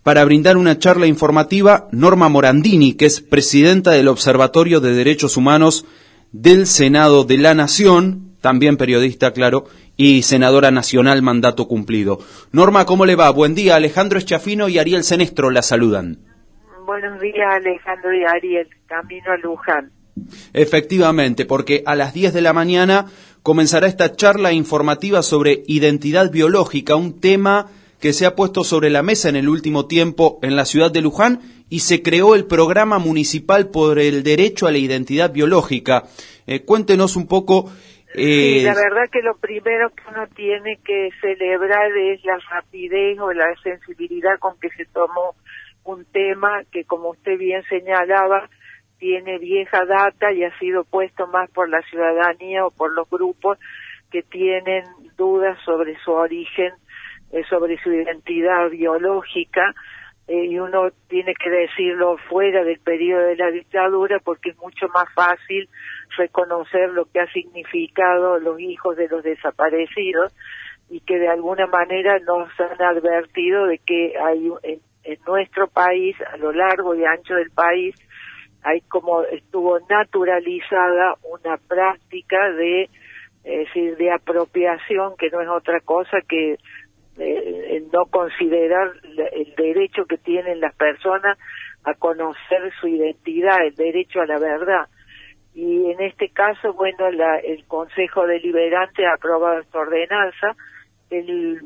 para brindar una charla informativa Norma Morandini, que es presidenta del Observatorio de Derechos Humanos del Senado de la Nación, también periodista, claro, y senadora nacional mandato cumplido. Norma, ¿cómo le va? Buen día, Alejandro Schiaffino y Ariel Senestro la saludan. Buenos días, Alejandro y Ariel, camino a Luján. Efectivamente, porque a las 10 de la mañana comenzará esta charla informativa sobre identidad biológica, un tema que se ha puesto sobre la mesa en el último tiempo en la ciudad de Luján, y se creó el programa municipal por el derecho a la identidad biológica. Cuéntenos un poco. Sí, la verdad que lo primero que uno tiene que celebrar es la rapidez o la sensibilidad con que se tomó un tema que, como usted bien señalaba, tiene vieja data y ha sido puesto más por la ciudadanía o por los grupos que tienen dudas sobre su origen, sobre su identidad biológica, y uno tiene que decirlo fuera del periodo de la dictadura, porque es mucho más fácil reconocer lo que ha significado los hijos de los desaparecidos, y que de alguna manera nos han advertido de que hay en nuestro país, a lo largo y ancho del país, hay como estuvo naturalizada una práctica de apropiación, que no es otra cosa que no considerar el derecho que tienen las personas a conocer su identidad, el derecho a la verdad. Y en este caso, bueno, el Consejo Deliberante ha aprobado esta ordenanza. En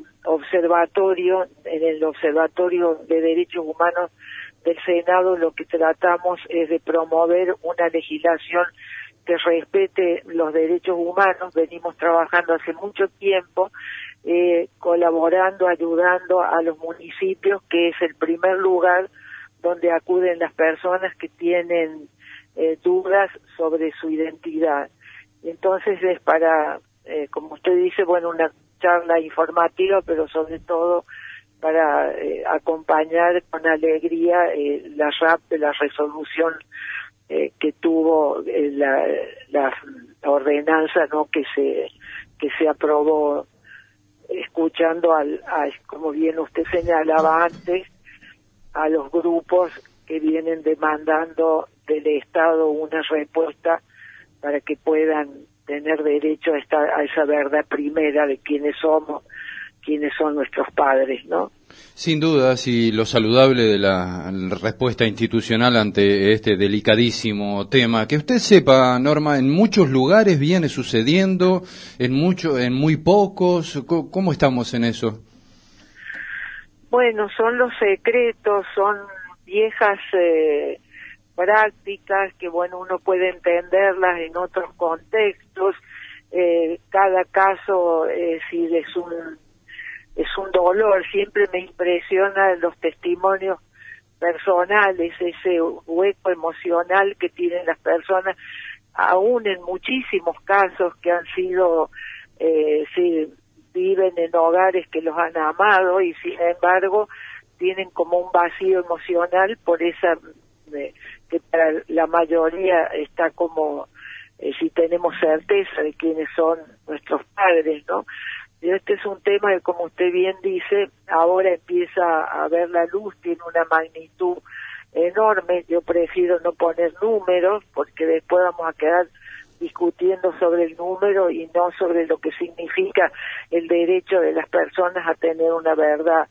el Observatorio de Derechos Humanos del Senado, lo que tratamos es de promover una legislación que respete los derechos humanos. Venimos trabajando hace mucho tiempo, colaborando, ayudando a los municipios, que es el primer lugar donde acuden las personas que tienen dudas sobre su identidad. Entonces es para, como usted dice, bueno, una charla informativa, pero sobre todo para acompañar con alegría la resolución que tuvo la ordenanza, ¿no?, que se aprobó, escuchando como bien usted señalaba antes, a los grupos que vienen demandando del Estado una respuesta para que puedan tener derecho a esa verdad primera de quiénes somos, quiénes son nuestros padres, ¿no? Sin duda, y lo saludable de la respuesta institucional ante este delicadísimo tema. Que usted sepa, Norma, en muchos lugares viene sucediendo, en muy pocos. ¿Cómo estamos en eso? Bueno, son los secretos, son viejas prácticas que, bueno, uno puede entenderlas en otros contextos. Cada caso sí es un dolor. Siempre me impresiona los testimonios personales, ese hueco emocional que tienen las personas, aún en muchísimos casos que han sido, viven en hogares que los han amado, y sin embargo tienen como un vacío emocional por esa, que para la mayoría está como, si tenemos certeza de quiénes son nuestros padres, ¿no? Este es un tema que, como usted bien dice, ahora empieza a ver la luz, tiene una magnitud enorme. Yo prefiero no poner números, porque después vamos a quedar discutiendo sobre el número y no sobre lo que significa el derecho de las personas a tener una verdad.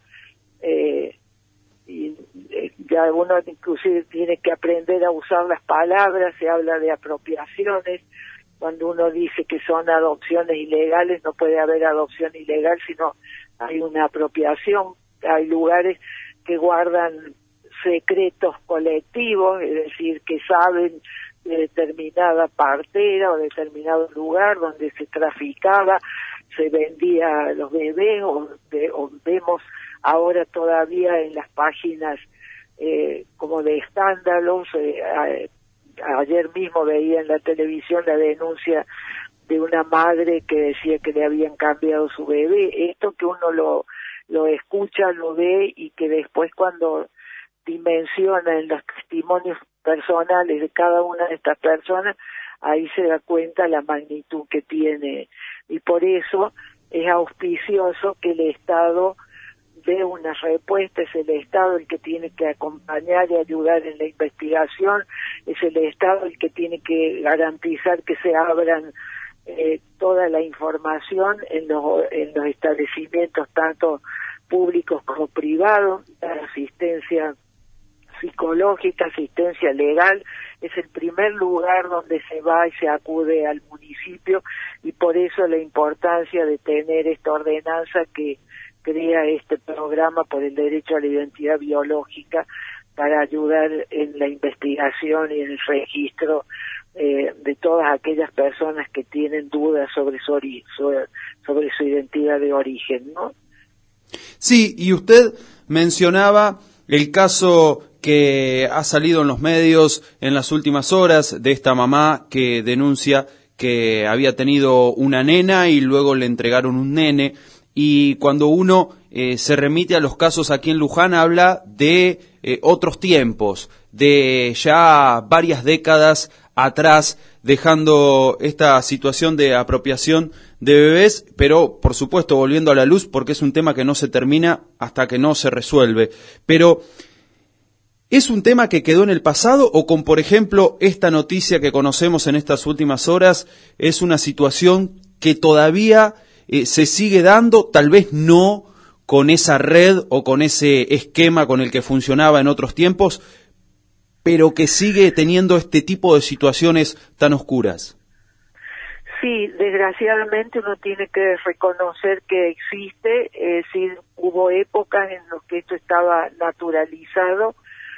Ya uno inclusive tiene que aprender a usar las palabras. Se habla de apropiaciones. Cuando uno dice que son adopciones ilegales, no puede haber adopción ilegal, sino hay una apropiación. Hay lugares que guardan secretos colectivos, es decir, que saben de determinada partera o determinado lugar donde se traficaba, se vendía los bebés, o vemos ahora todavía en las páginas como de escándalos. Ayer mismo veía en la televisión la denuncia de una madre que decía que le habían cambiado su bebé. Esto que uno lo escucha, lo ve, y que después, cuando dimensiona en los testimonios personales de cada una de estas personas, ahí se da cuenta la magnitud que tiene. Y por eso es auspicioso que el Estado dé una respuesta, es el Estado el que tiene que acompañar y ayudar en la investigación, es el Estado el que tiene que garantizar que se abran toda la información en los establecimientos tanto públicos como privados, la asistencia psicológica, asistencia legal, es el primer lugar donde se va y se acude al municipio, y por eso la importancia de tener esta ordenanza que crea este programa por el derecho a la identidad biológica para ayudar en la investigación y en el registro de todas aquellas personas que tienen dudas sobre su identidad de origen, ¿no? Sí, y usted mencionaba el caso que ha salido en los medios en las últimas horas de esta mamá que denuncia que había tenido una nena y luego le entregaron un nene, y cuando uno se remite a los casos aquí en Luján habla de otros tiempos, de ya varias décadas atrás, dejando esta situación de apropiación de bebés, pero por supuesto volviendo a la luz porque es un tema que no se termina hasta que no se resuelve. Pero ¿es un tema que quedó en el pasado o con, por ejemplo, esta noticia que conocemos en estas últimas horas, es una situación que todavía se sigue dando, tal vez no con esa red o con ese esquema con el que funcionaba en otros tiempos, pero que sigue teniendo este tipo de situaciones tan oscuras? Sí, desgraciadamente uno tiene que reconocer que existe, sí, hubo épocas en las que esto estaba naturalizado,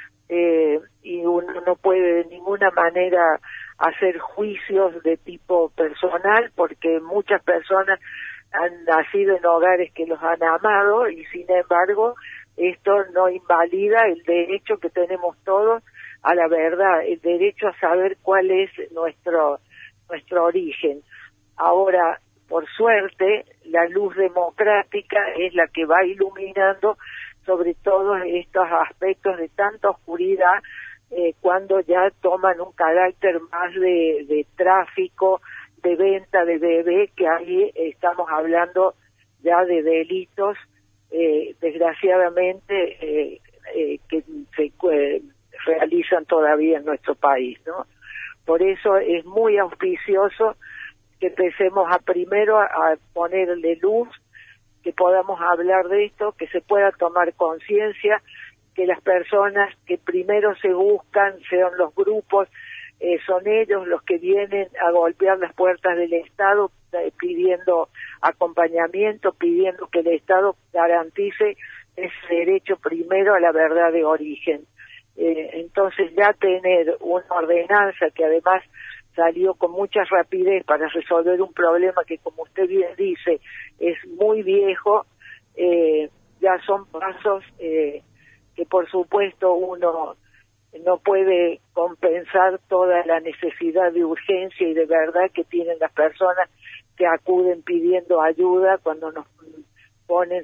y uno no puede de ninguna manera hacer juicios de tipo personal porque muchas personas han nacido en hogares que los han amado, y sin embargo esto no invalida el derecho que tenemos todos a la verdad, el derecho a saber cuál es nuestro origen. Ahora, por suerte, la luz democrática es la que va iluminando sobre todos estos aspectos de tanta oscuridad cuando ya toman un carácter más de tráfico, de venta de bebé, que ahí estamos hablando ya de delitos, desgraciadamente, que se realizan todavía en nuestro país, ¿no? Por eso es muy auspicioso que empecemos primero a ponerle luz, que podamos hablar de esto, que se pueda tomar conciencia, que las personas que primero se buscan sean los grupos, son ellos los que vienen a golpear las puertas del Estado pidiendo acompañamiento, pidiendo que el Estado garantice ese derecho primero a la verdad de origen. Entonces ya tener una ordenanza que además salió con mucha rapidez para resolver un problema que, como usted bien dice, es muy viejo, ya son pasos que por supuesto uno no puede compensar toda la necesidad de urgencia y de verdad que tienen las personas que acuden pidiendo ayuda cuando nos ponen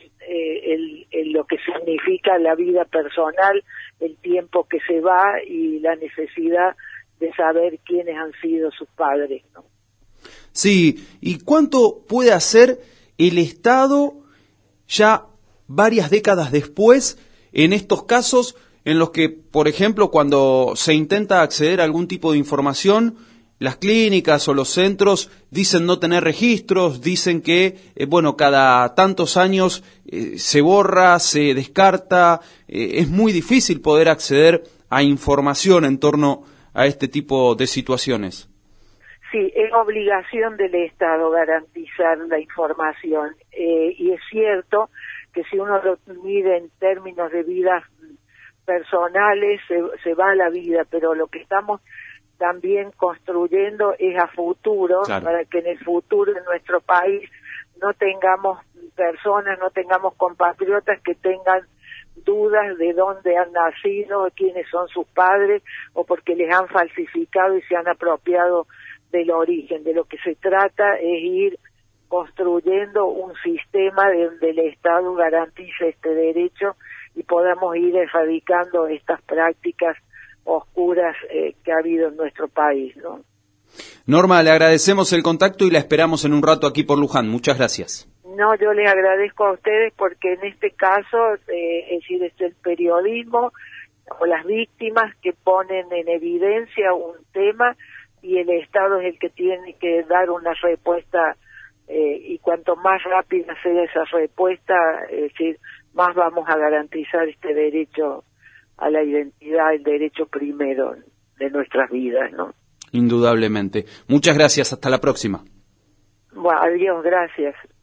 lo que significa la vida personal, el tiempo que se va y la necesidad de saber quiénes han sido sus padres, ¿no? Sí, ¿y cuánto puede hacer el Estado ya varias décadas después en estos casos en los que, por ejemplo, cuando se intenta acceder a algún tipo de información, las clínicas o los centros dicen no tener registros, dicen que, cada tantos años se borra, se descarta, es muy difícil poder acceder a información en torno a este tipo de situaciones? Sí, es obligación del Estado garantizar la información, y es cierto que si uno lo mide en términos de vidas personales, se va la vida, pero lo que estamos también construyendo es a futuro, claro, para que en el futuro en nuestro país no tengamos personas, no tengamos compatriotas que tengan dudas de dónde han nacido, quiénes son sus padres, o porque les han falsificado y se han apropiado del origen. De lo que se trata es ir construyendo un sistema donde el Estado garantice este derecho y podamos ir erradicando estas prácticas oscuras que ha habido en nuestro país, ¿no? Norma, le agradecemos el contacto y la esperamos en un rato aquí por Luján. Muchas gracias. No, yo les agradezco a ustedes porque en este caso, es decir, es el periodismo o las víctimas que ponen en evidencia un tema y el Estado es el que tiene que dar una respuesta y cuanto más rápida sea esa respuesta, es decir, más vamos a garantizar este derecho a la identidad, el derecho primero de nuestras vidas, ¿no? Indudablemente. Muchas gracias, hasta la próxima. Bueno, adiós, gracias.